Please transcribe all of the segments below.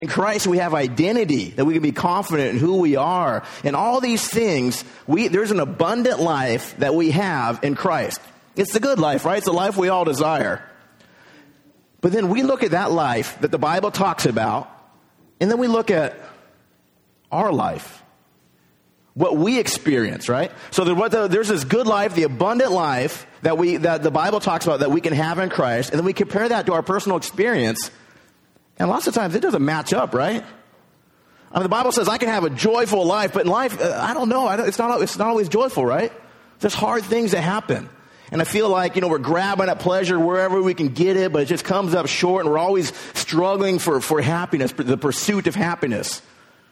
In Christ, we have identity, that we can be confident in who we are. And all these things, there's an abundant life that we have in Christ. It's the good life, right? It's the life we all desire. But then we look at that life that the Bible talks about, and then we look at our life, what we experience, right? So there's this good life, the abundant life that the Bible talks about that we can have in Christ, and then we compare that to our personal experience. And lots of times it doesn't match up, right? I mean, the Bible says I can have a joyful life, but in life, I don't know. It's not always joyful, right? There's hard things that happen. And I feel like, we're grabbing at pleasure wherever we can get it, but it just comes up short, and we're always struggling for happiness, the pursuit of happiness.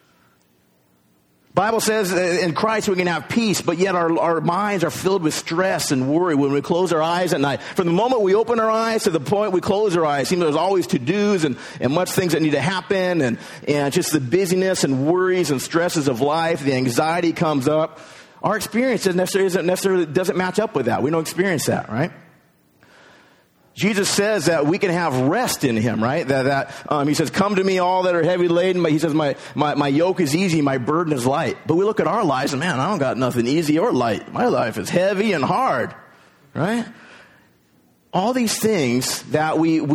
Bible says in Christ we can have peace, but yet our minds are filled with stress and worry when we close our eyes at night. From the moment we open our eyes to the point we close our eyes, there's always to-dos and much things that need to happen, and just the busyness and worries and stresses of life, the anxiety comes up. Our experience doesn't match up with that. We don't experience that, right? Jesus says that we can have rest in him, right? He says, come to me all that are heavy laden. He says, my yoke is easy, my burden is light. But we look at our lives and, man, I don't got nothing easy or light. My life is heavy and hard, right? All these things that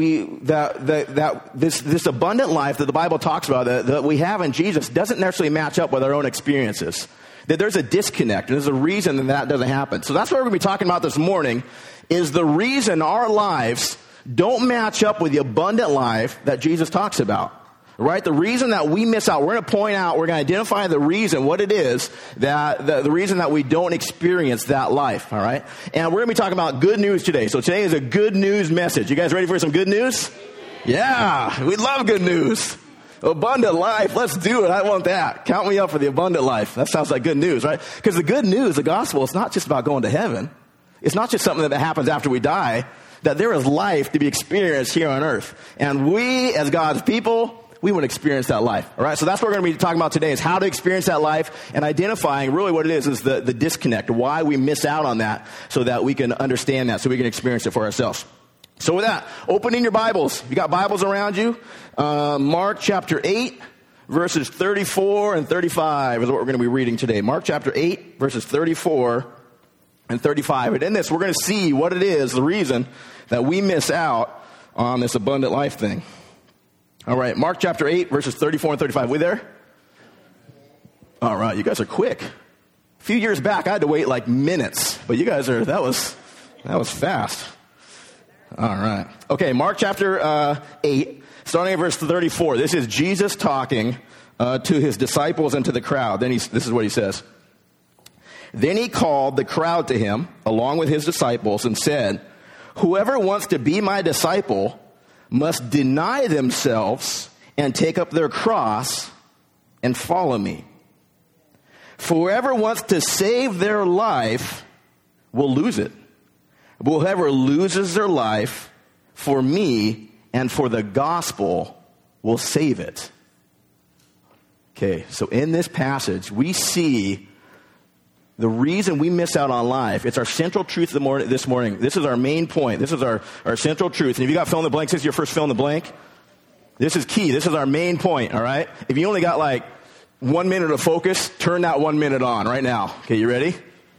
this abundant life that the Bible talks about that we have in Jesus doesn't necessarily match up with our own experiences. That there's a disconnect, and there's a reason that doesn't happen. So that's what we're going to be talking about this morning, is the reason our lives don't match up with the abundant life that Jesus talks about. Right? The reason that we miss out, we're going to point out, we're going to identify the reason, what it is, that the reason that we don't experience that life. All right? And we're going to be talking about good news today. So today is a good news message. You guys ready for some good news? Yeah, we love good news. Abundant life, let's do it. I want that. Count me up for the abundant life. That sounds like good news, right? Because the good news, the gospel, it's not just about going to heaven. It's not just something that happens after we die. That there is life to be experienced here on earth. And we, as God's people, we want to experience that life. All right, so that's what we're going to be talking about today, is how to experience that life, and identifying really what it is the disconnect, why we miss out on that, so that we can understand that, so we can experience it for ourselves. So with that, open in your Bibles. You got Bibles around you? Mark chapter 8, verses 34 and 35 is what we're going to be reading today. Mark chapter 8, verses 34 and 35. And in this, we're going to see what it is, the reason that we miss out on this abundant life thing. All right, Mark chapter 8, verses 34 and 35. We there? All right, you guys are quick. A few years back, I had to wait like minutes, but you guys that was fast. All right. Okay, Mark chapter 8, starting at verse 34. This is Jesus talking to his disciples and to the crowd. This is what he says. Then he called the crowd to him, along with his disciples, and said, whoever wants to be my disciple must deny themselves and take up their cross and follow me. For whoever wants to save their life will lose it. But whoever loses their life for me and for the gospel will save it. Okay, so in this passage, we see the reason we miss out on life. It's our central truth this morning. This is our main point. This is our central truth. And if you got fill in the blank, this is your first fill in the blank. This is key. This is our main point, all right? If you only got like 1 minute of focus, turn that 1 minute on right now. Okay, you ready?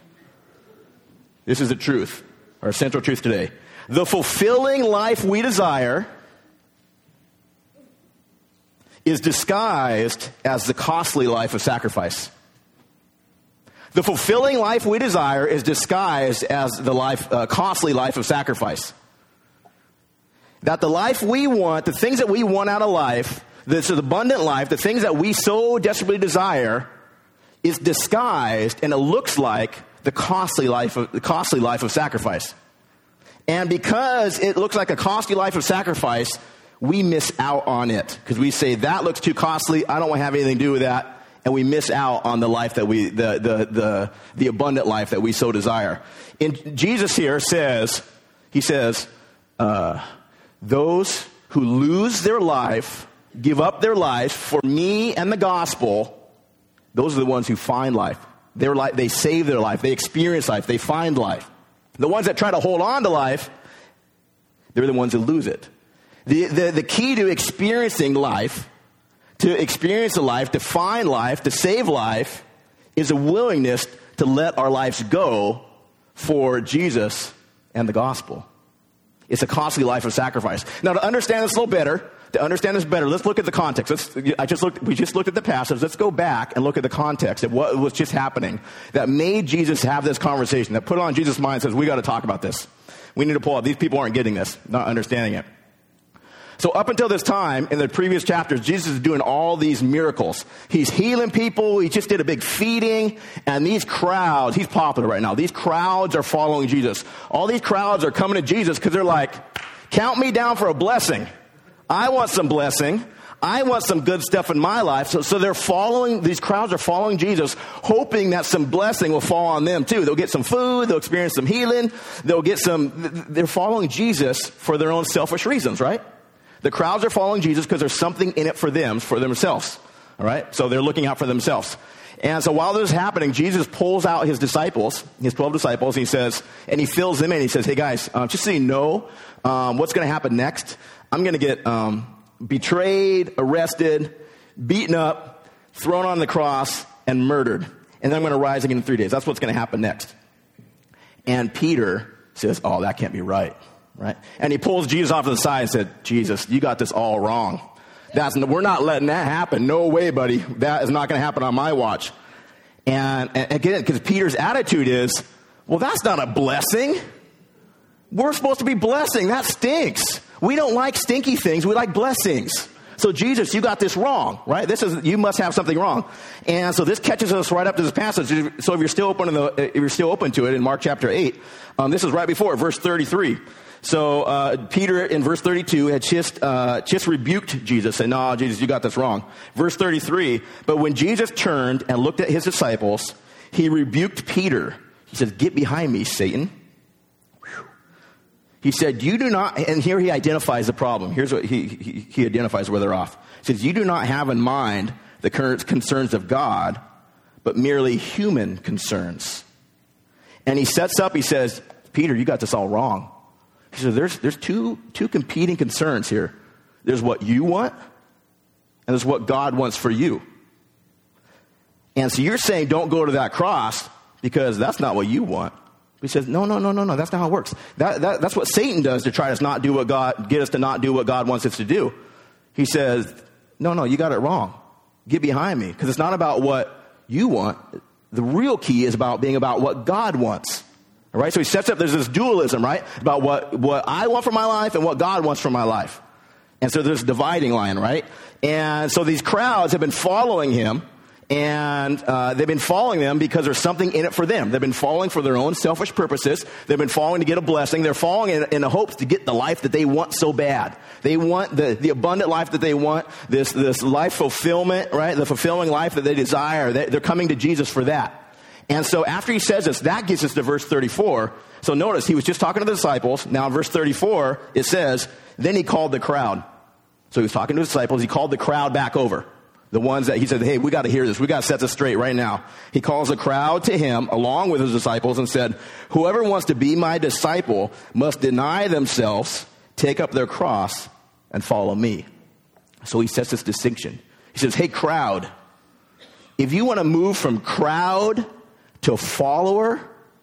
This is the truth. Our central truth today. The fulfilling life we desire is disguised as the costly life of sacrifice. The fulfilling life we desire is disguised as the costly life of sacrifice. That the life we want, the things that we want out of life, this abundant life, the things that we so desperately desire, is disguised, and it looks like the costly life of sacrifice. And because it looks like a costly life of sacrifice, we miss out on it. Because we say, that looks too costly, I don't want to have anything to do with that. And we miss out on the life that the abundant life that we so desire. And Jesus here says, those who lose their life, give up their life for me and the gospel, those are the ones who find life. They save their life, they experience life, they find life. The ones that try to hold on to life, they're the ones who lose it. The key to experiencing life, to experience the life, to find life, to save life, is a willingness to let our lives go for Jesus and the gospel. It's a costly life of sacrifice. Now, to understand this a little better, let's look at the context. We just looked at the passage. Let's go back and look at the context of what was just happening that made Jesus have this conversation, that put on Jesus' mind and says, we got to talk about this. We need to pull out. These people aren't getting this, not understanding it. So up until this time, in the previous chapters, Jesus is doing all these miracles. He's healing people. He just did a big feeding. And these crowds, he's popular right now. These crowds are following Jesus. All these crowds are coming to Jesus because they're like, count me down for a blessing. I want some blessing. I want some good stuff in my life. So they're following, these crowds are following Jesus, hoping that some blessing will fall on them too. They'll get some food. They'll experience some healing. They're following Jesus for their own selfish reasons, right? The crowds are following Jesus because there's something in it for them, for themselves. All right? So they're looking out for themselves. And so while this is happening, Jesus pulls out his disciples, his 12 disciples, and he says, and he fills them in. He says, hey guys, just so you know, what's going to happen next, I'm going to get betrayed, arrested, beaten up, thrown on the cross, and murdered. And then I'm going to rise again in 3 days. That's what's going to happen next. And Peter says, oh, that can't be right. Right? And he pulls Jesus off to the side and said, Jesus, you got this all wrong. We're not letting that happen. No way, buddy. That is not going to happen on my watch. And again, because Peter's attitude is, well, that's not a blessing. We're supposed to be blessing. That stinks. We don't like stinky things. We like blessings. So Jesus, you got this wrong, right? You must have something wrong. And so this catches us right up to this passage. So if you're still open to it in Mark chapter 8, this is right before verse 33. So Peter in verse 32 had just rebuked Jesus, saying, no, Jesus, you got this wrong. Verse 33, but when Jesus turned and looked at his disciples, he rebuked Peter. He said, get behind me, Satan. Whew. He said, you do not, and here he identifies the problem. Here's what he identifies where they're off. He says, you do not have in mind the concerns of God, but merely human concerns. And he sets up, he says, Peter, you got this all wrong. He says, there's two competing concerns here. There's what you want, and there's what God wants for you. And so you're saying don't go to that cross because that's not what you want. He says, no, that's not how it works. That's what Satan does to try to get us to not do what God wants us to do. He says, no, you got it wrong. Get behind me, because it's not about what you want. The real key is about what God wants. All right, so he sets up, there's this dualism, right, about what I want for my life and what God wants for my life. And so there's a dividing line, right? And so these crowds have been following him, and they've been following them because there's something in it for them. They've been following for their own selfish purposes. They've been following to get a blessing. They're following in the hopes to get the life that they want so bad. They want the abundant life that they want, this life fulfillment, right, the fulfilling life that they desire. They're coming to Jesus for that. And so after he says this, that gets us to verse 34. So notice, he was just talking to the disciples. Now in verse 34, it says, then he called the crowd. So he was talking to the disciples. He called the crowd back over. The ones that he said, hey, we got to hear this. We got to set this straight right now. He calls the crowd to him along with his disciples and said, whoever wants to be my disciple must deny themselves, take up their cross, and follow me. So he sets this distinction. He says, hey, crowd, if you want to move from crowd to follower,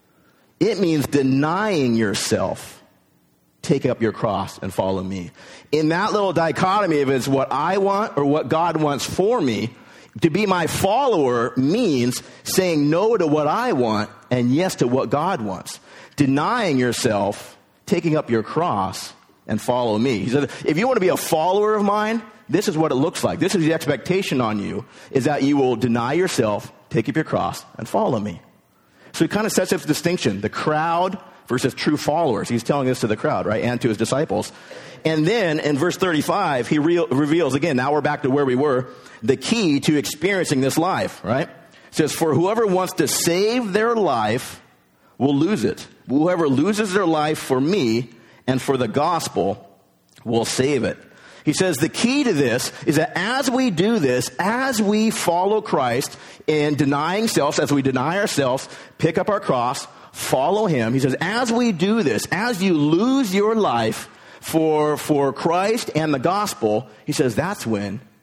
it means denying yourself. Take up your cross and follow me. In that little dichotomy of it's what I want or what God wants for me, to be my follower means saying no to what I want and yes to what God wants. Denying yourself, taking up your cross, and follow me. He said, if you want to be a follower of mine, this is what it looks like. This is the expectation on you, is that you will deny yourself, take up your cross, and follow me. So he kind of sets up the distinction, the crowd versus true followers. He's telling this to the crowd, right, and to his disciples. And then in verse 35, he reveals, again, now we're back to where we were, the key to experiencing this life, right? It says, for whoever wants to save their life will lose it. Whoever loses their life for me and for the gospel will save it. He says the key to this is that as we do this, as we follow Christ in denying self, as we deny ourselves, pick up our cross, follow him. He says, as we do this, as you lose your life for Christ and the gospel, he says, that's when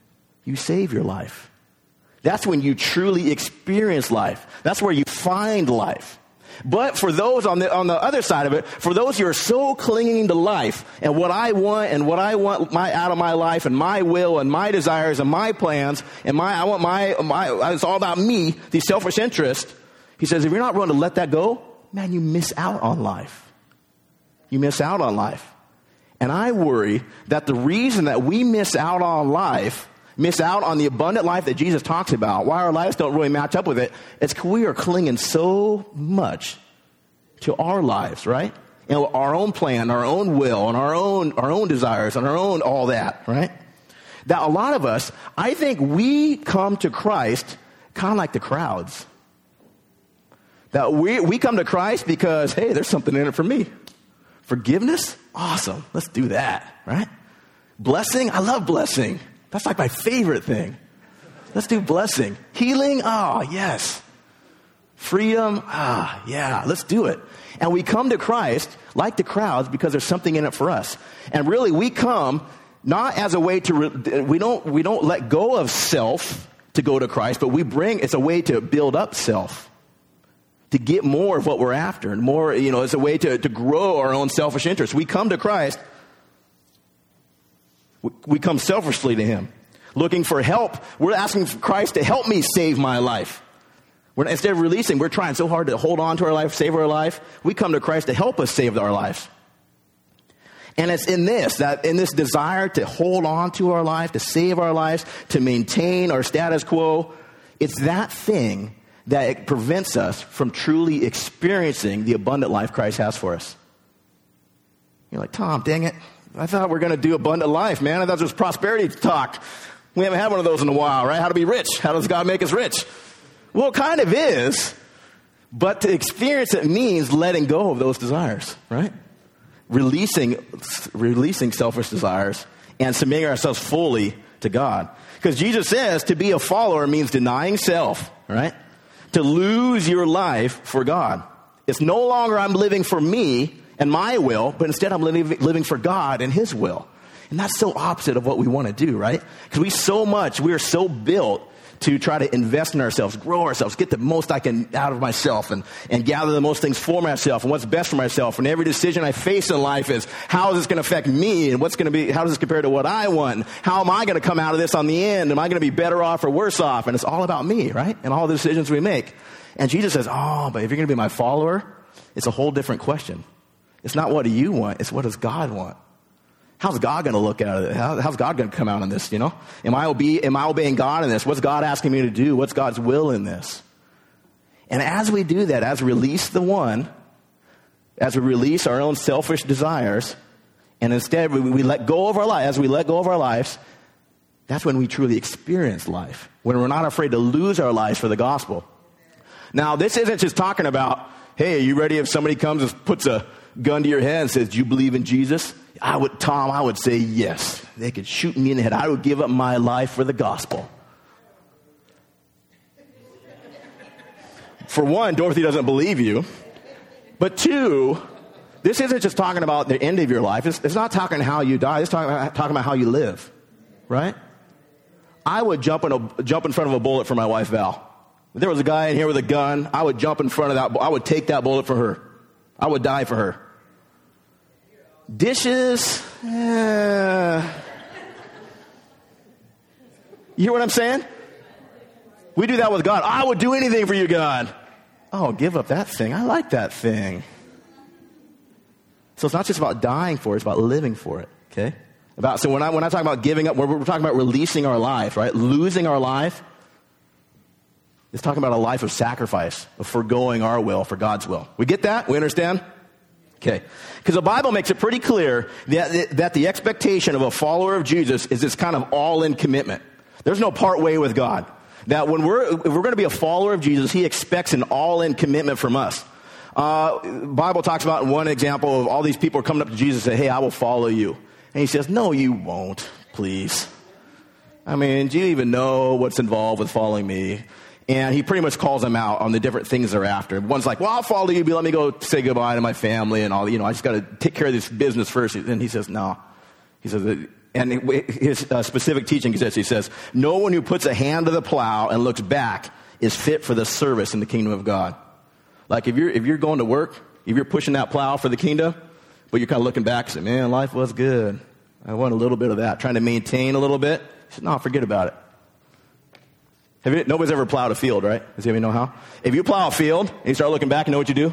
you save your life. That's when you truly experience life. That's where you find life. But for those on the other side of it, for those who are so clinging to life and what I want out of my life and my will and my desires and my plans and it's all about me, these selfish interests. He says, if you're not willing to let that go, man, you miss out on life. You miss out on life. And I worry that the reason that we miss out on life, miss out on the abundant life that Jesus talks about, why our lives don't really match up with it, it's because we are clinging so much to our lives, right? And our own plan, our own will, and our own desires, and our own all that, right? That a lot of us, I think we come to Christ kind of like the crowds. That we come to Christ because, hey, there's something in it for me. Forgiveness? Awesome. Let's do that, right? Blessing? I love blessing. That's like my favorite thing. Let's do blessing. Healing? Oh, yes. Freedom? Ah, yeah, let's do it. And we come to Christ like the crowds because there's something in it for us. And really, we come not as a way to, we don't let go of self to go to Christ, but it's a way to build up self. To get more of what we're after, and more, it's a way to grow our own selfish interests. We come to Christ, we come selfishly to Him, looking for help. We're asking Christ to help me save my life. Instead of releasing, we're trying so hard to hold on to our life, save our life. We come to Christ to help us save our lives. And it's in this desire to hold on to our life, to save our lives, to maintain our status quo, it's that thing that it prevents us from truly experiencing the abundant life Christ has for us. You're like, Tom, dang it. I thought we were going to do abundant life, man. I thought it was prosperity talk. We haven't had one of those in a while, right? How to be rich. How does God make us rich? Well, it kind of is. But to experience it means letting go of those desires, right? Releasing selfish desires and submitting ourselves fully to God. Because Jesus says to be a follower means denying self, right? To lose your life for God. It's no longer I'm living for me and my will, but instead I'm living for God and His will. And that's so opposite of what we want to do, right? Because we are so built to try to invest in ourselves, grow ourselves, get the most I can out of myself and gather the most things for myself and what's best for myself. And every decision I face in life is, how is this going to affect me? And how does this compare to what I want? How am I going to come out of this on the end? Am I going to be better off or worse off? And it's all about me, right? And all the decisions we make. And Jesus says, but if you're going to be my follower, it's a whole different question. It's not what do you want, it's what does God want? How's God going to look at it? How's God going to come out in this, Am I obeying God in this? What's God asking me to do? What's God's will in this? And as we do that, as we release as we release our own selfish desires, and instead we let go of our life, as we let go of our lives, that's when we truly experience life. When we're not afraid to lose our lives for the gospel. Now, this isn't just talking about, hey, are you ready if somebody comes and puts a gun to your head and says, do you believe in Jesus? I would say yes. They could shoot me in the head. I would give up my life for the gospel. For one, Dorothy doesn't believe you. But two, this isn't just talking about the end of your life. It's not talking how you die. It's talking about how you live. Right? I would jump in front of a bullet for my wife, Val. If there was a guy in here with a gun, I would jump in front of that. I would take that bullet for her. I would die for her. Dishes, you hear what I'm saying? We do that with God. I would do anything for you, God. Oh, give up that thing. I like that thing. So it's not just about dying for it, it's about living for it, okay? So when I talk about giving up, we're talking about releasing our life, right? Losing our life. It's talking about a life of sacrifice, of forgoing our will for God's will. We get that? We understand? Okay. Because the Bible makes it pretty clear that the expectation of a follower of Jesus is this kind of all-in commitment. There's no part way with God. That if we're going to be a follower of Jesus, He expects an all-in commitment from us. The Bible talks about one example of all these people are coming up to Jesus and say, hey, I will follow you. And He says, no, you won't, please. I mean, do you even know what's involved with following me? And He pretty much calls them out on the different things they're after. One's like, well, I'll follow you, but let me go say goodbye to my family and all. I just got to take care of this business first. And He says, no. He says, And his specific teaching is this. He says, no one who puts a hand to the plow and looks back is fit for the service in the kingdom of God. Like if you're going to work, if you're pushing that plow for the kingdom, but you're kind of looking back and say, man, life was good. I want a little bit of that. Trying to maintain a little bit. He said, no, forget about it. Nobody's ever plowed a field, right? Does anybody know how? If you plow a field and you start looking back, you know what you do?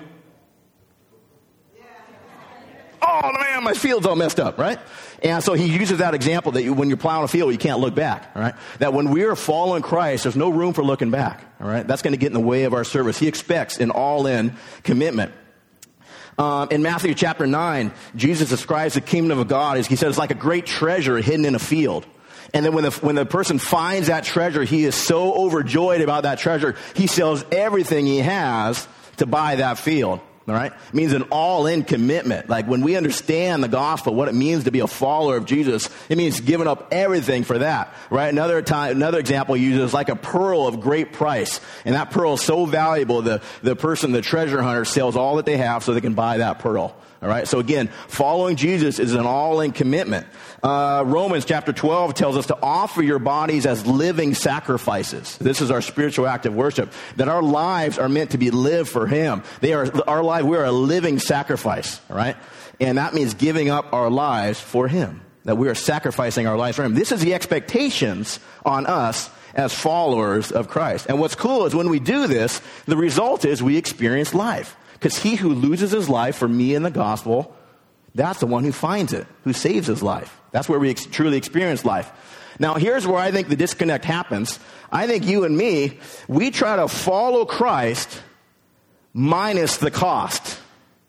Oh, man, my field's all messed up, right? And so he uses that example that when you're plowing a field, you can't look back, all right? That when we are following Christ, there's no room for looking back, all right? That's going to get in the way of our service. He expects an all-in commitment. In Matthew chapter 9, Jesus describes the kingdom of God as, he says, it's like a great treasure hidden in a field. And then when the person finds that treasure, he is so overjoyed about that treasure, he sells everything he has to buy that field. All right? It means an all-in commitment. Like when we understand the gospel, what it means to be a follower of Jesus, it means giving up everything for that. Right? Another example he uses like a pearl of great price. And that pearl is so valuable, the treasure hunter sells all that they have so they can buy that pearl. All right. So again, following Jesus is an all-in commitment. Romans chapter 12 tells us to offer your bodies as living sacrifices. This is our spiritual act of worship. That our lives are meant to be lived for Him. We are a living sacrifice. All right. And that means giving up our lives for Him. That we are sacrificing our lives for Him. This is the expectations on us as followers of Christ. And what's cool is when we do this, the result is we experience life. Because he who loses his life for me in the gospel, that's the one who finds it, who saves his life. That's where we truly experience life. Now, here's where I think the disconnect happens. I think you and me, we try to follow Christ minus the cost.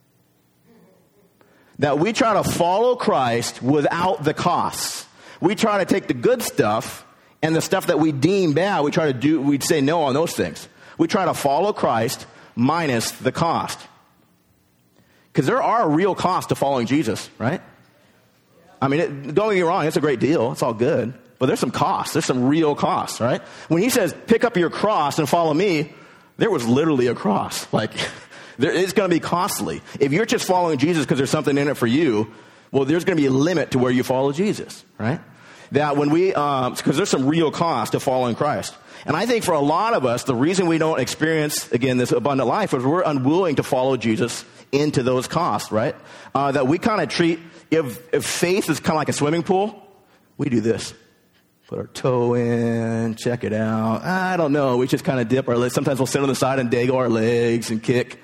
That we try to follow Christ without the costs. We try to take the good stuff and the stuff that we deem bad, we'd say no on those things. We try to follow Christ minus the cost. Because there are real costs to following Jesus, right? I mean, don't get me wrong, it's a great deal. It's all good. But there's some costs. There's some real costs, right? When he says, pick up your cross and follow me, there was literally a cross. Like, it's going to be costly. If you're just following Jesus because there's something in it for you, well, there's going to be a limit to where you follow Jesus, right? That when because there's some real cost to following Christ. And I think for a lot of us, the reason we don't experience, again, this abundant life is we're unwilling to follow Jesus into those costs, right? That we kind of treat, if faith is kind of like a swimming pool, we do this. Put our toe in, check it out. I don't know. We just kind of dip our legs. Sometimes we'll sit on the side and dangle our legs and kick.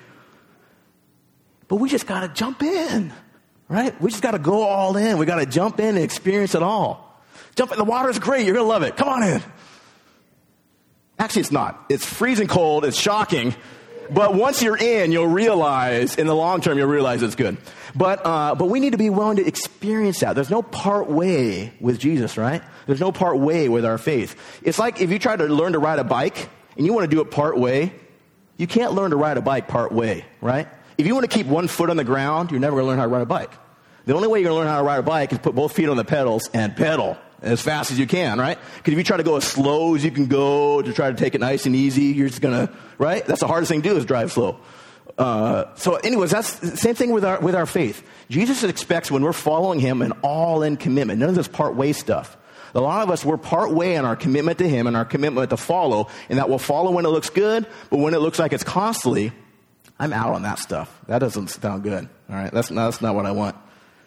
But we just got to jump in, right? We just got to go all in. We got to jump in and experience it all. Jump in. The water is great. You're going to love it. Come on in. Actually, it's not. It's freezing cold. It's shocking. But once you're in, you'll realize, in the long term, you'll realize it's good. But we need to be willing to experience that. There's no part way with Jesus, right? There's no part way with our faith. It's like if you try to learn to ride a bike and you want to do it part way, you can't learn to ride a bike part way, right? If you want to keep one foot on the ground, you're never going to learn how to ride a bike. The only way you're going to learn how to ride a bike is put both feet on the pedals and pedal as fast as you can, right? Because if you try to go as slow as you can go to try to take it nice and easy, you're just going to, right? That's the hardest thing to do is drive slow. So anyways, that's the same thing with our faith. Jesus expects when we're following Him an all-in commitment. None of this part-way stuff. A lot of us, we're part-way in our commitment to Him and our commitment to follow, and that we'll follow when it looks good, but when it looks like it's costly, I'm out on that stuff. That doesn't sound good. All right, that's not what I want.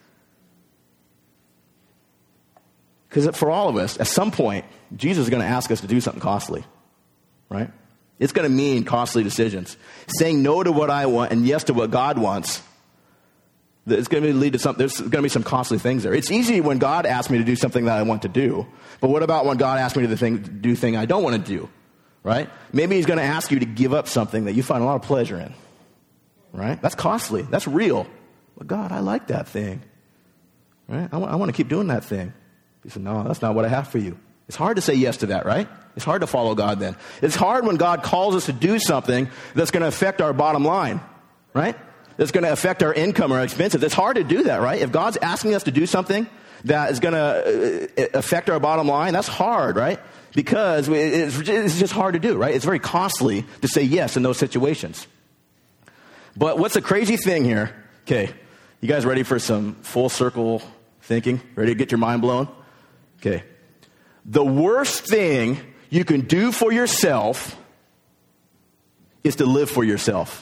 Because for all of us, at some point, Jesus is going to ask us to do something costly, right? It's going to mean costly decisions. Saying no to what I want and yes to what God wants, it's going to lead to something. There's going to be some costly things there. It's easy when God asks me to do something that I want to do. But what about when God asks me to do thing I don't want to do, right? Maybe He's going to ask you to give up something that you find a lot of pleasure in, right? That's costly. That's real. But God, I like that thing, right? I want to keep doing that thing. He said, no, that's not what I have for you. It's hard to say yes to that, right? It's hard to follow God then. It's hard when God calls us to do something that's going to affect our bottom line, right? That's going to affect our income or expenses. It's hard to do that, right? If God's asking us to do something that is going to affect our bottom line, that's hard, right? Because it's just hard to do, right? It's very costly to say yes in those situations. But what's the crazy thing here? Okay, you guys ready for some full circle thinking? Ready to get your mind blown? Okay. The worst thing you can do for yourself is to live for yourself.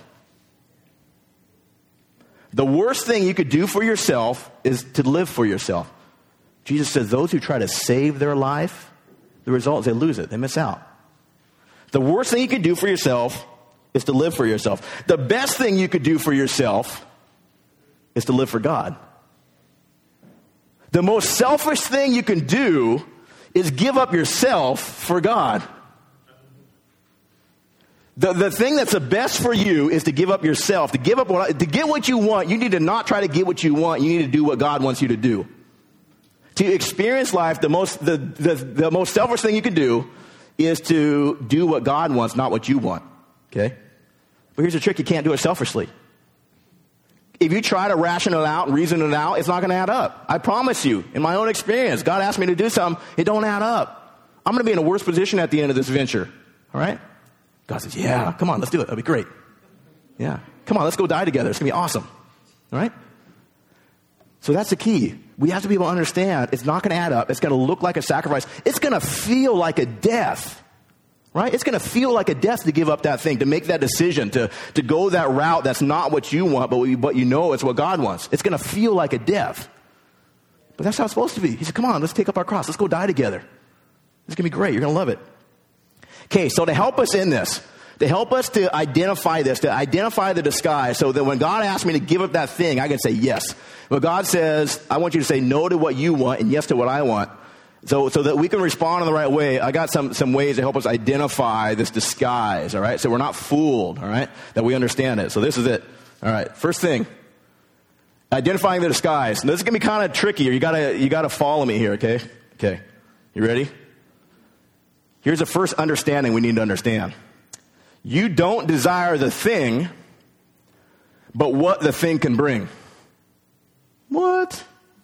The worst thing you could do for yourself is to live for yourself. Jesus says those who try to save their life, the result is they lose it. They miss out. The worst thing you could do for yourself is to live for yourself. The best thing you could do for yourself is to live for God. The most selfish thing you can do is give up yourself for God. The thing that's the best for you is to give up yourself. To get what you want, you need to not try to get what you want. You need to do what God wants you to do. To experience life, the most selfish thing you can do is to do what God wants, not what you want. Okay? But here's the trick. You can't do it selfishly. If you try to ration it out and reason it out, it's not going to add up. I promise you, in my own experience, God asked me to do something, it don't add up. I'm going to be in a worse position at the end of this venture. All right? God says, yeah, come on, let's do it. That'll be great. Yeah. Come on, let's go die together. It's going to be awesome. All right? So that's the key. We have to be able to understand it's not going to add up. It's going to look like a sacrifice. It's going to feel like a death. Right? It's going to feel like a death to give up that thing, to make that decision, to go that route that's not what you want, but you know it's what God wants. It's going to feel like a death. But that's how it's supposed to be. He said, come on, let's take up our cross. Let's go die together. It's going to be great. You're going to love it. Okay, so to help us in this, to help us to identify this, to identify the disguise, so that when God asks me to give up that thing, I can say yes. When God says, I want you to say no to what you want and yes to what I want, so that we can respond in the right way, I got some ways to help us identify this disguise, all right? So we're not fooled, all right? That we understand it. So this is it. All right, first thing, identifying the disguise. Now, this is going to be kind of tricky. You gotta follow me here, okay? Okay, you ready? Here's the first understanding we need to understand. You don't desire the thing, but what the thing can bring. What?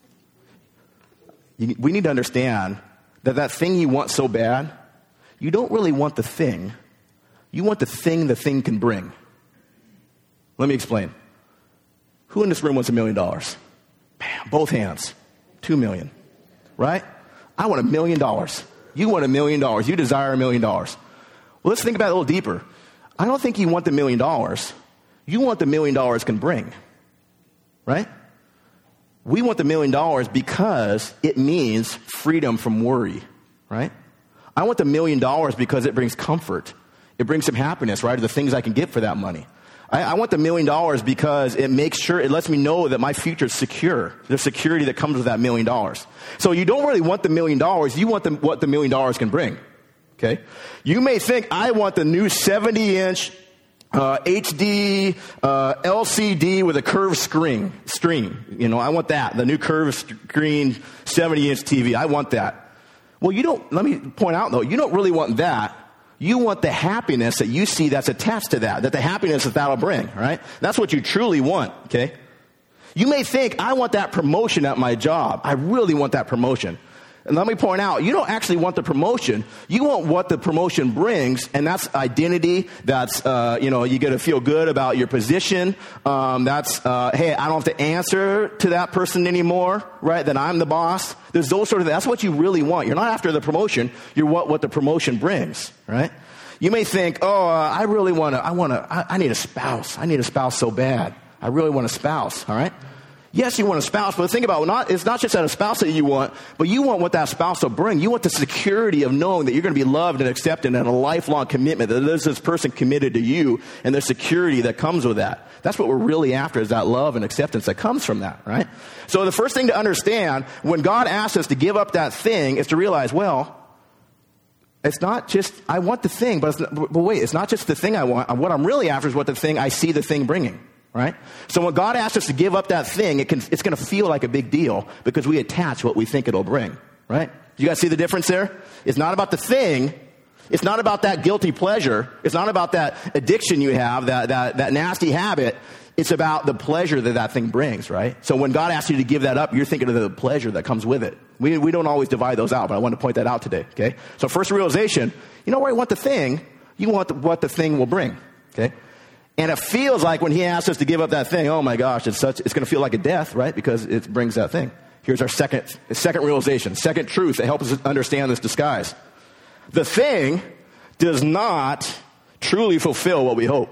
We need to understand that thing you want so bad, you don't really want the thing. You want the thing can bring. Let me explain. Who in this room wants $1 million? Bam, both hands. 2 million. Right? I want $1 million. You want $1 million. You desire $1 million. Well, let's think about it a little deeper. I don't think you want the $1 million. You want the $1 million can bring. Right? We want the $1 million because it means freedom from worry, right? I want the $1 million because it brings comfort. It brings some happiness, right? The things I can get for that money. I want the $1 million because it makes sure, it lets me know that my future is secure. There's security that comes with that $1 million. So you don't really want the $1 million. You want what the $1 million can bring, okay? You may think, I want the new 70-inch HD LCD with a curved screen. You know, I want that. The new curved screen 70-inch TV. I want that. Well, let me point out though, you don't really want that. You want the happiness that you see that's attached to that the happiness that'll bring, right? That's what you truly want, okay? You may think, I want that promotion at my job. I really want that promotion. And let me point out, you don't actually want the promotion. You want what the promotion brings, and that's identity. That's, you get to feel good about your position. Hey, I don't have to answer to that person anymore, right? That I'm the boss. There's those sort of, that's what you really want. You're not after the promotion. You're what the promotion brings, right? You may think, I really I need a spouse. I need a spouse so bad. I really want a spouse, all right? Yes, you want a spouse, but think about it, it's not just that a spouse that you want, but you want what that spouse will bring. You want the security of knowing that you're going to be loved and accepted and a lifelong commitment, that there's this person committed to you and the security that comes with that. That's what we're really after, is that love and acceptance that comes from that, right? So the first thing to understand, when God asks us to give up that thing, is to realize, well, it's not just, I want the thing, but wait, it's not just the thing I want. What I'm really after is what the thing, I see the thing bringing. Right? So when God asks us to give up that thing, it's going to feel like a big deal because we attach what we think it'll bring. Right? You guys see the difference there? It's not about the thing. It's not about that guilty pleasure. It's not about that addiction you have, that nasty habit. It's about the pleasure that thing brings, right? So when God asks you to give that up, you're thinking of the pleasure that comes with it. We don't always divide those out, but I want to point that out today, okay? So first realization, you know where you want the thing, you want what the thing will bring, okay? And it feels like when he asks us to give up that thing, oh my gosh, it's going to feel like a death, right? Because it brings that thing. Here's our second realization, second truth that helps us understand this disguise. The thing does not truly fulfill what we hope.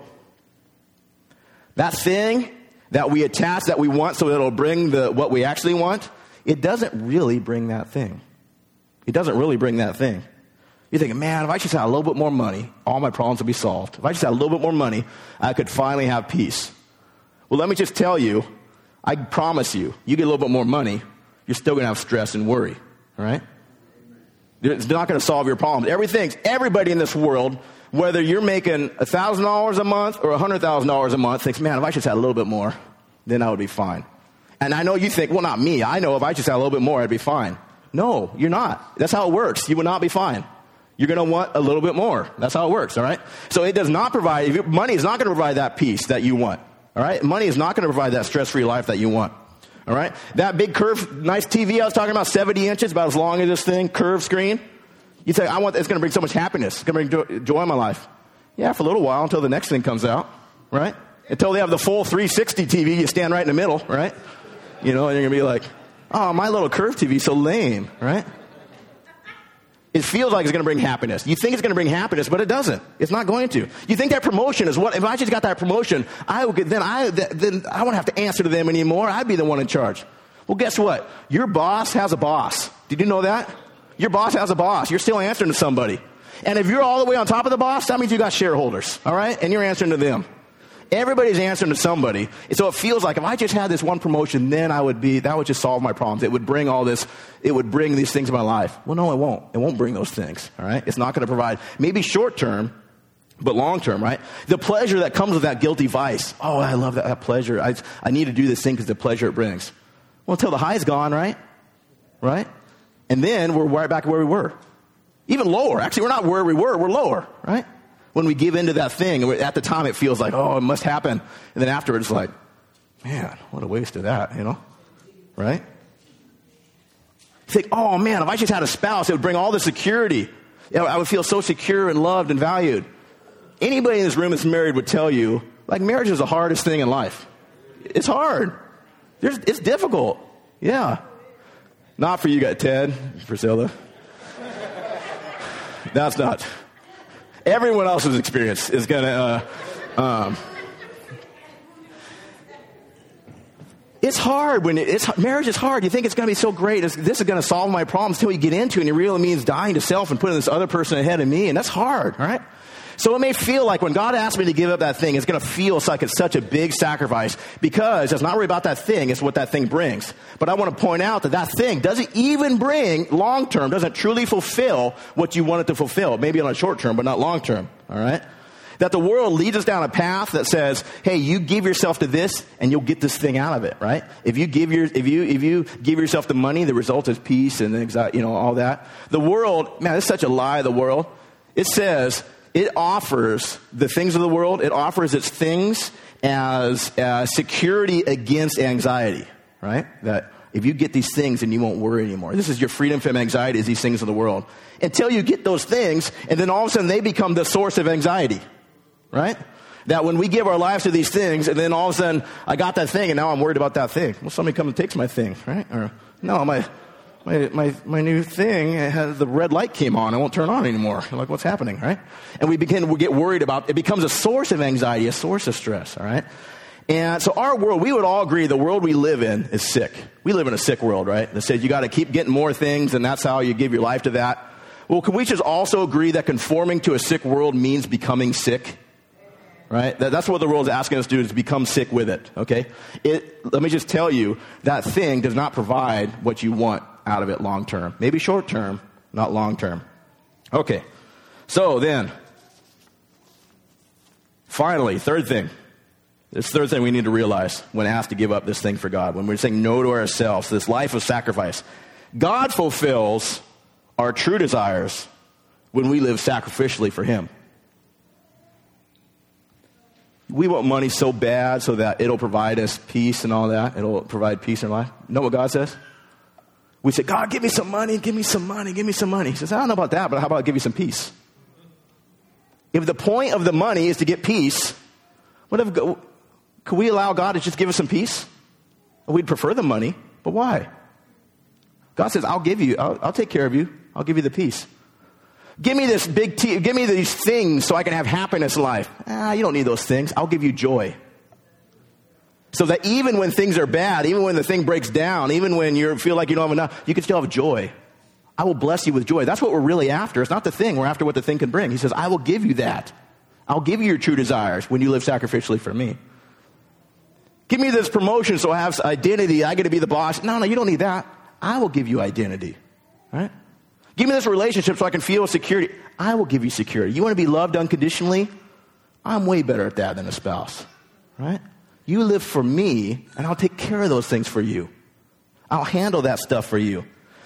That thing that we attach, that we want so it'll bring what we actually want, it doesn't really bring that thing. It doesn't really bring that thing. You're thinking, man, if I just had a little bit more money, all my problems would be solved. If I just had a little bit more money, I could finally have peace. Well, let me just tell you, I promise you, you get a little bit more money, you're still going to have stress and worry, all right? It's not going to solve your problems. Everybody in this world, whether you're making $1,000 a month or $100,000 a month, thinks, man, if I just had a little bit more, then I would be fine. And I know you think, well, not me. I know if I just had a little bit more, I'd be fine. No, you're not. That's how it works. You will not be fine. You're going to want a little bit more. That's how it works, all right? So it does not provide, money is not going to provide that peace that you want, all right? Money is not going to provide that stress-free life that you want. All right? That big curved, nice TV I was talking about, 70 inches, about as long as this thing, curved screen. You say, it's going to bring so much happiness. It's going to bring joy in my life. Yeah, for a little while until the next thing comes out, right? Until they have the full 360 TV, you stand right in the middle, right? And you're going to be like, oh, my little curved TV is so lame, right? It feels like it's going to bring happiness. You think it's going to bring happiness, but it doesn't. It's not going to. You think that promotion is what? If I just got that promotion, then I won't have to answer to them anymore. I'd be the one in charge. Well, guess what? Your boss has a boss. Did you know that? Your boss has a boss. You're still answering to somebody. And if you're all the way on top of the boss, that means you got shareholders, all right? And you're answering to them. Everybody's answering to somebody. And so it feels like if I just had this one promotion, then that would just solve my problems. It would bring these things in my life. Well, no, it won't. It won't bring those things, all right? It's not going to provide, maybe short term, but long term, right? The pleasure that comes with that guilty vice. Oh, I love that pleasure. I need to do this thing because the pleasure it brings. Well, until the high's gone, right? Right? And then we're right back where we were. Even lower. Actually, we're not where we were. We're lower, right? When we give into that thing, at the time it feels like, oh, it must happen. And then afterwards it's like, man, what a waste of that, right? You think, oh, man, if I just had a spouse, it would bring all the security. I would feel so secure and loved and valued. Anybody in this room that's married would tell you, like, marriage is the hardest thing in life. It's hard. It's difficult. Yeah. Not for you guys, Ted, Priscilla. That's not. Everyone else's experience is going to... It's hard marriage is hard. You think it's going to be so great. This is going to solve my problems until you get into it, and it really means dying to self and putting this other person ahead of me, and that's hard, right? So it may feel like when God asks me to give up that thing, it's going to feel like it's such a big sacrifice because it's not really about that thing, it's what that thing brings. But I want to point out that thing doesn't even bring long-term, doesn't truly fulfill what you want it to fulfill. Maybe on a short term, but not long-term, all right? That the world leads us down a path that says, hey, you give yourself to this and you'll get this thing out of it, right? If you give yourself the money, the result is peace and anxiety, all that. The world, man, it's such a lie, the world. It says it offers the things of the world, it offers its things as security against anxiety, right? That if you get these things, then you won't worry anymore. This is your freedom from anxiety, is these things of the world. Until you get those things, and then all of a sudden they become the source of anxiety. Right? That when we give our lives to these things, and then all of a sudden, I got that thing, and now I'm worried about that thing. Well, somebody comes and takes my thing, right? Or, no, my new thing, the red light came on. It won't turn on anymore. Like, what's happening, right? And we get worried about, it becomes a source of anxiety, a source of stress, all right? And so our world, we would all agree the world we live in is sick. We live in a sick world, right? That says you got to keep getting more things, and that's how you give your life to that. Well, can we just also agree that conforming to a sick world means becoming sick? Right? That's what the world is asking us to do, is to become sick with it, okay? Let me just tell you, that thing does not provide what you want out of it long term. Maybe short term, not long term. Okay, so then, finally, third thing. This third thing we need to realize when asked to give up this thing for God, when we're saying no to ourselves, this life of sacrifice. God fulfills our true desires when we live sacrificially for Him. We want money so bad so that it'll provide us peace and all that. It'll provide peace in our life. You know what God says? We say, God, give me some money, give me some money, give me some money. He says, I don't know about that, but how about I give you some peace? If the point of the money is to get peace, could we allow God to just give us some peace? We'd prefer the money, but why? God says, I'll take care of you. I'll give you the peace. Give me this give me these things so I can have happiness in life. You don't need those things. I'll give you joy. So that even when things are bad, even when the thing breaks down, even when you feel like you don't have enough, you can still have joy. I will bless you with joy. That's what we're really after. It's not the thing. We're after what the thing can bring. He says, I will give you that. I'll give you your true desires when you live sacrificially for me. Give me this promotion so I have identity. I get to be the boss. No, you don't need that. I will give you identity. Right? Give me this relationship so I can feel security. I will give you security. You want to be loved unconditionally? I'm way better at that than a spouse. Right? You live for me, and I'll take care of those things for you. I'll handle that stuff for you.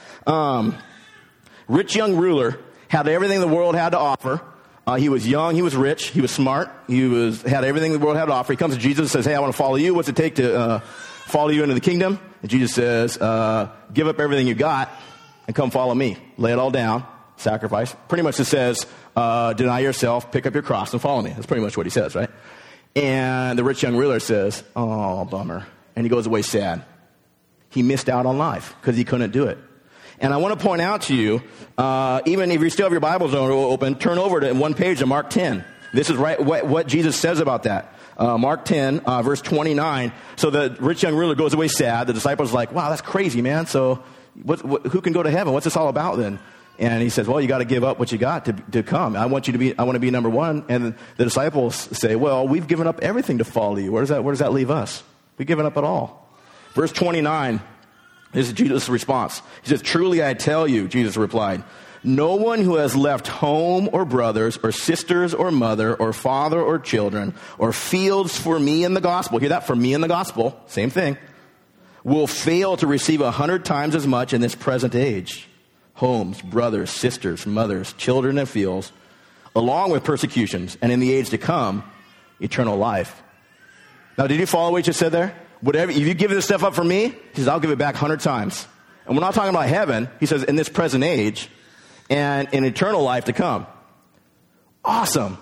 Rich young ruler had everything the world had to offer. He was young, he was rich, he was smart, had everything the world had to offer. He comes to Jesus and says, hey, I want to follow you. What's it take to follow you into the kingdom? And Jesus says, give up everything you got and come follow me. Lay it all down, sacrifice. Pretty much it says, deny yourself, pick up your cross and follow me. That's pretty much what he says, right? And the rich young ruler says, oh, bummer. And he goes away sad. He missed out on life because he couldn't do it. And I want to point out to you, even if you still have your Bibles open, turn over to one page of Mark 10. This is right what Jesus says about that. Mark 10, verse 29. So the rich young ruler goes away sad. The disciples are like, wow, that's crazy, man. So who can go to heaven? What's this all about then? And he says, well, you got to give up what you got to come. I want to be number one. And the disciples say, well, we've given up everything to follow you. Where does that leave us? We've given up it all. Verse 29. This is Jesus' response. He says, truly I tell you, Jesus replied, no one who has left home or brothers or sisters or mother or father or children or fields for me in the gospel, hear that, for me in the gospel, same thing, will fail to receive 100 times as much in this present age. Homes, brothers, sisters, mothers, children, and fields, along with persecutions, and in the age to come, eternal life. Now, did you follow what he just said there? Whatever, if you give this stuff up for me, he says, I'll give it back 100 times. And we're not talking about heaven. He says, in this present age and in eternal life to come. Awesome.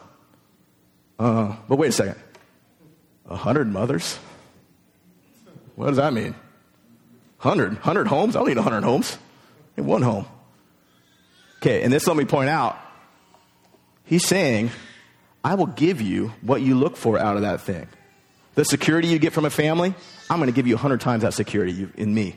But wait a second. 100 mothers? What does that mean? 100 homes? I don't need 100 homes. I need one home. Okay, and this, let me point out, he's saying, I will give you what you look for out of that thing. The security you get from a family, I'm going to give you 100 times that security in me.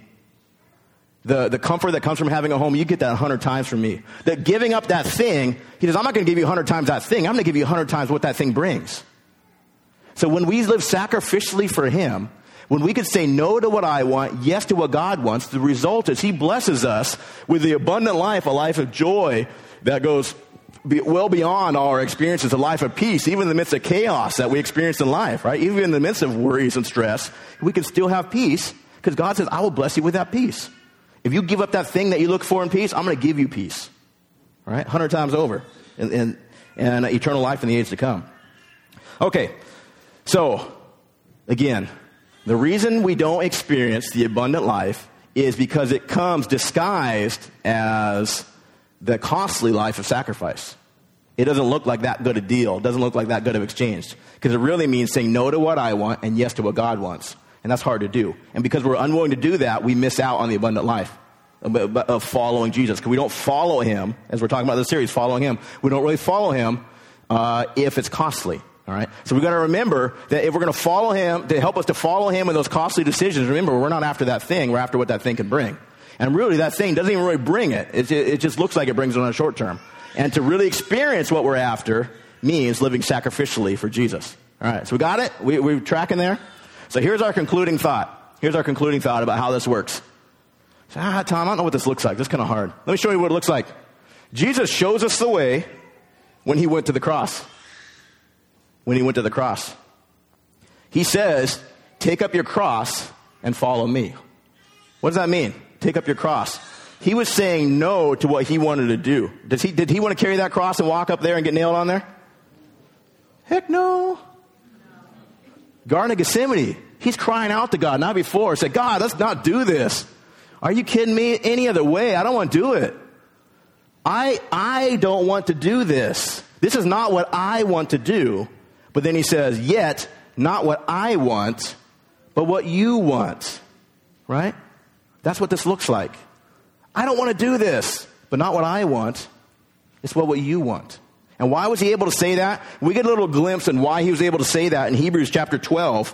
The comfort that comes from having a home, you get that 100 times from me. That giving up that thing, he says, I'm not going to give you 100 times that thing. I'm going to give you 100 times what that thing brings. So when we live sacrificially for him, when we could say no to what I want, yes to what God wants, the result is he blesses us with the abundant life, a life of joy that goes well beyond our experiences, a life of peace, even in the midst of chaos that we experience in life, right? Even in the midst of worries and stress, we can still have peace because God says, I will bless you with that peace. If you give up that thing that you look for in peace, I'm going to give you peace, right? 100 times over and eternal life in the age to come. Okay, so again, the reason we don't experience the abundant life is because it comes disguised as the costly life of sacrifice. It doesn't look like that good a deal. It doesn't look like that good of exchange. Because it really means saying no to what I want and yes to what God wants. And that's hard to do. And because we're unwilling to do that, we miss out on the abundant life of following Jesus. Because we don't follow him, as we're talking about this series, following him. We don't really follow him if it's costly. All right? So we've got to remember that if we're going to follow him, to help us to follow him in those costly decisions, remember, we're not after that thing. We're after what that thing can bring. And really, that thing doesn't even really bring it. It just looks like it brings it on a short term. And to really experience what we're after means living sacrificially for Jesus. All right, so we got it? We're tracking there? So here's our concluding thought. Here's our concluding thought about how this works. So, Tom, I don't know what this looks like. This is kind of hard. Let me show you what it looks like. Jesus shows us the way when he went to the cross. When he went to the cross. He says, take up your cross and follow me. What does that mean? Take up your cross. He was saying no to what he wanted to do. Did he want to carry that cross and walk up there and get nailed on there? Heck no. Garden of Gethsemane. He's crying out to God, not before. Said, God, let's not do this. Are you kidding me? Any other way? I don't want to do it. I don't want to do this. This is not what I want to do. But then he says, yet, not what I want, but what you want. Right? That's what this looks like. I don't want to do this, but not what I want. It's what you want. And why was he able to say that? We get a little glimpse in why he was able to say that in Hebrews chapter 12.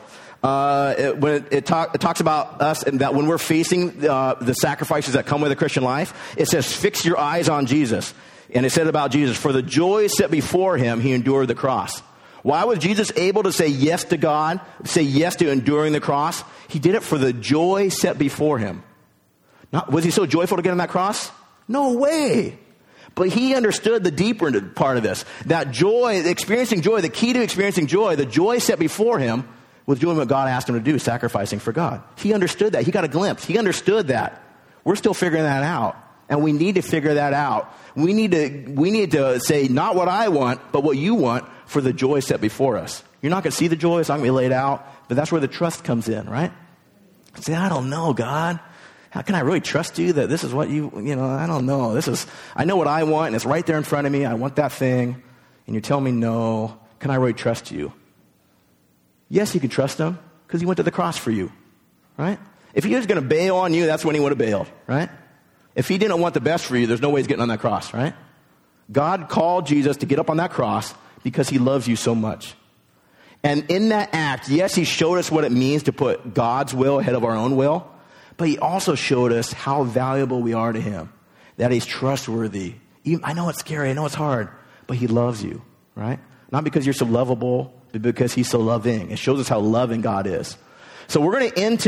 When it talks about us and that when we're facing the sacrifices that come with a Christian life, it says, fix your eyes on Jesus. And it said about Jesus, for the joy set before him, he endured the cross. Why was Jesus able to say yes to God, say yes to enduring the cross? He did it for the joy set before him. Was he so joyful to get on that cross? No way. But he understood the deeper part of this. That joy, experiencing joy, the key to experiencing joy, the joy set before him was doing what God asked him to do, sacrificing for God. He understood that. He got a glimpse. He understood that. We're still figuring that out. And we need to figure that out. We need to say, not what I want, but what you want for the joy set before us. You're not going to see the joy. It's not going to be laid out. But that's where the trust comes in, right? Say, I don't know, God. How can I really trust you that this is what I don't know. I know what I want, and it's right there in front of me. I want that thing. And you're telling me no. Can I really trust you? Yes, you can trust him because he went to the cross for you, right? If he was going to bail on you, that's when he would have bailed, right? If he didn't want the best for you, there's no way he's getting on that cross, right? God called Jesus to get up on that cross because he loves you so much. And in that act, yes, he showed us what it means to put God's will ahead of our own will, but he also showed us how valuable we are to him, that he's trustworthy. I know it's scary, I know it's hard, but he loves you, right? Not because you're so lovable, but because he's so loving. It shows us how loving God is. So we're going to end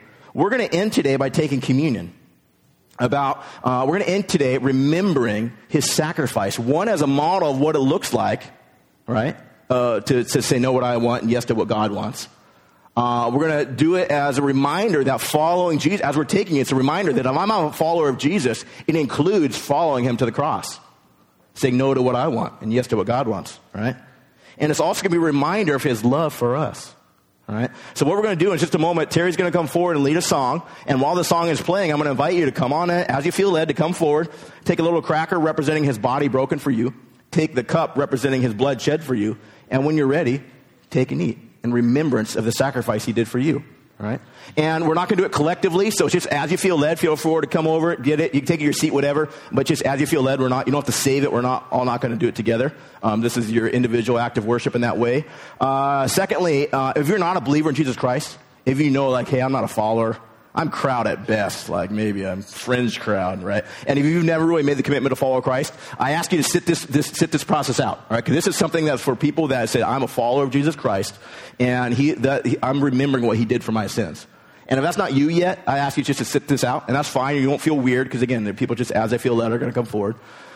today by taking communion. We're going to end today remembering his sacrifice. One, as a model of what it looks like, right? To say no what I want and yes to what God wants. We're going to do it as a reminder that following Jesus, as we're taking it, it's a reminder that if I'm a follower of Jesus, it includes following him to the cross. Saying no to what I want and yes to what God wants, right? And it's also going to be a reminder of his love for us. All right. So what we're going to do in just a moment, Terry's going to come forward and lead a song. And while the song is playing, I'm going to invite you to come on it as you feel led to come forward. Take a little cracker representing his body broken for you. Take the cup representing his blood shed for you. And when you're ready, take and eat in remembrance of the sacrifice he did for you. All right. And we're not going to do it collectively. So it's just as you feel led, feel forward to come over, get it. You can take your seat, whatever. But just as you feel led, you don't have to save it. We're not going to do it together. This is your individual act of worship in that way. Secondly, if you're not a believer in Jesus Christ, if you know hey, I'm not a follower, I'm crowd at best, maybe I'm fringe crowd, right? And if you've never really made the commitment to follow Christ, I ask you to sit this process out, all right? Because this is something that's for people that say, I'm a follower of Jesus Christ, and I'm remembering what he did for my sins. And if that's not you yet, I ask you just to sit this out, and that's fine. You won't feel weird, because again, the people just as they feel led are going to come forward.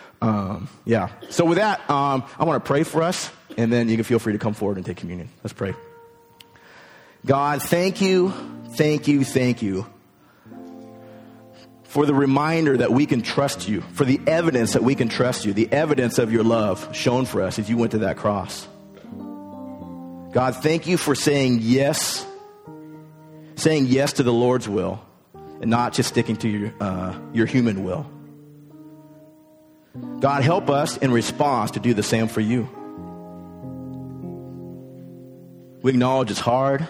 Yeah. So with that, I want to pray for us, and then you can feel free to come forward and take communion. Let's pray. God, thank you for the reminder that we can trust you, for the evidence that we can trust you, the evidence of your love shown for us as you went to that cross. God, thank you for saying yes to the Lord's will and not just sticking to your human will. God, help us in response to do the same for you. We acknowledge it's hard.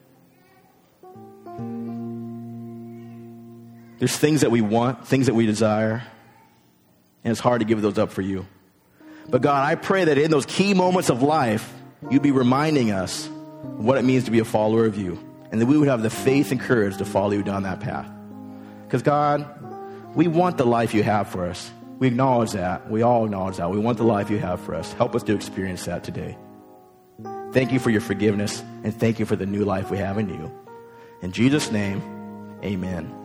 There's things that we want, things that we desire, and it's hard to give those up for you. But God, I pray that in those key moments of life, you'd be reminding us what it means to be a follower of you, and that we would have the faith and courage to follow you down that path. Because God, we want the life you have for us. We acknowledge that. We all acknowledge that. We want the life you have for us. Help us to experience that today. Thank you for your forgiveness, and thank you for the new life we have in you. In Jesus' name, amen.